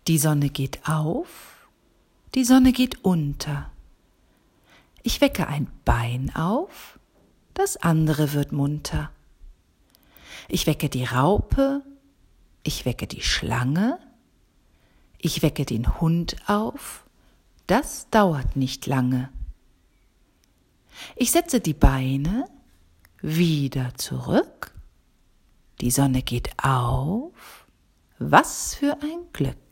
Die Sonne geht auf, die Sonne geht unter. Ich wecke ein Bein auf, das andere wird munter. Ich wecke die Raupe, ich wecke die Schlange, ich wecke den Hund auf, das dauert nicht lange. Ich setze die Beine wieder zurück, die Sonne geht auf, was für ein Glück.